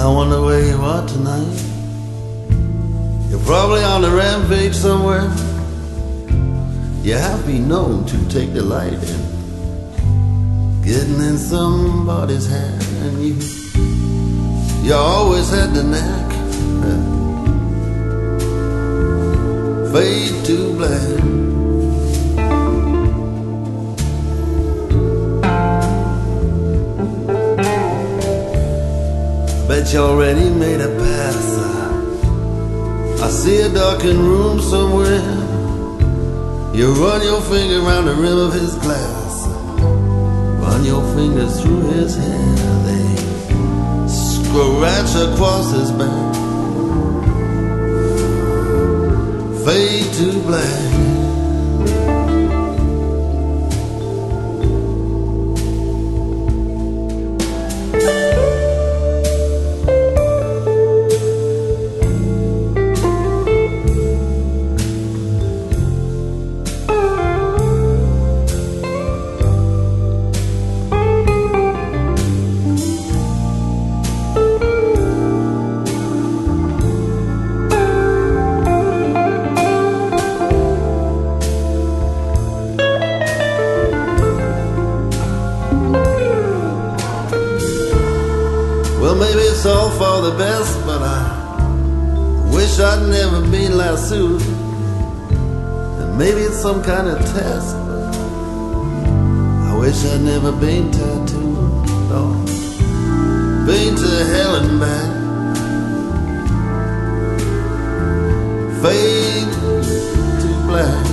I wonder where you are tonight. You're probably on a rampage somewhere. You have been known to take delight in getting in somebody's hand, and you always had the knack. Fade to black. Bet you already made a pass. I see a darkened room somewhere. You run your finger around the rim of his glass, run your fingers through his hair. They scratch across his back. Fade to black. Well, maybe it's all for the best, but I wish I'd never been lassoed. And maybe it's some kind of test, but I wish I'd never been tattooed. No, been to hell and back. Fade to black.